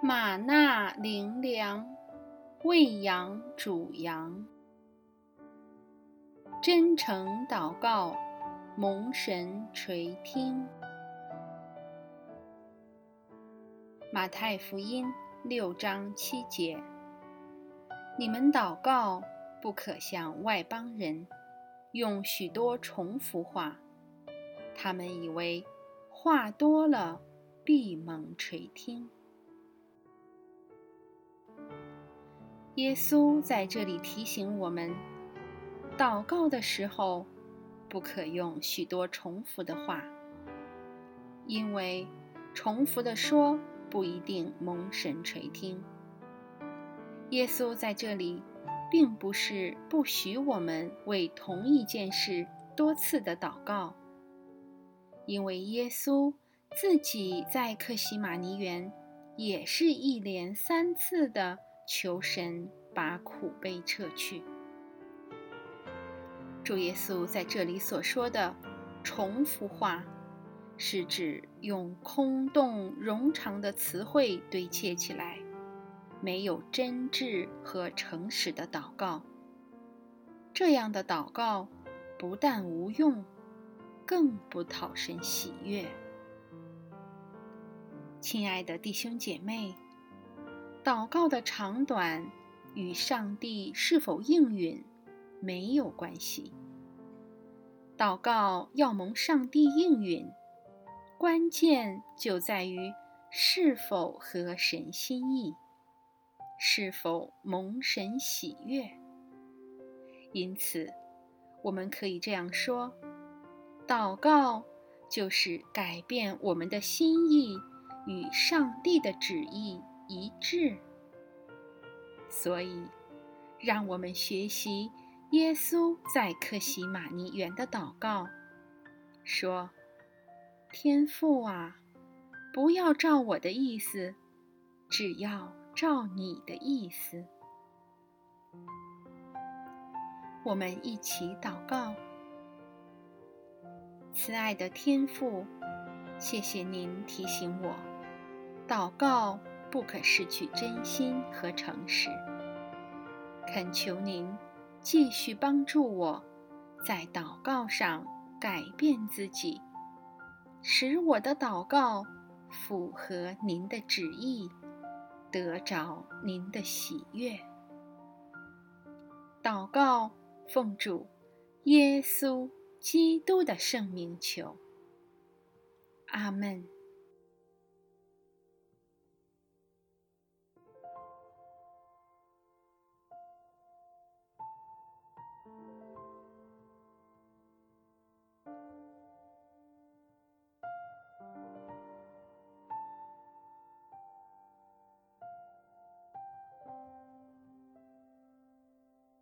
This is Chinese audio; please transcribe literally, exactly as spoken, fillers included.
玛纳灵粮，喂养主羊。真诚祷告，蒙神垂听。马太福音六章七节：你们祷告，不可像外邦人，用许多重复话，他们以为话多了必蒙垂听。耶稣在这里提醒我们，祷告的时候不可用许多重复的话，因为重复的说不一定蒙神垂听。耶稣在这里并不是不许我们为同一件事多次的祷告，因为耶稣自己在客西马尼园也是一连三次的求神把苦杯撤去。主耶稣在这里所说的重复话，是指用空洞冗长的词汇堆砌起来，没有真挚和诚实的祷告。这样的祷告不但无用，更不讨神喜悦。亲爱的弟兄姐妹，祷告的长短与上帝是否应允没有关系。祷告要蒙上帝应允，关键就在于是否合神心意，是否蒙神喜悦。因此，我们可以这样说：祷告就是改变我们的心意与上帝的旨意一致。所以，让我们学习耶稣在客西马尼园的祷告，说：天父啊，不要照我的意思，只要照你的意思。我们一起祷告。慈爱的天父，谢谢您提醒我，祷告不可失去真心和诚实。恳求您继续帮助我，在祷告上改变自己，使我的祷告符合您的旨意，得着您的喜悦。祷告奉主耶稣基督的圣名求，阿们。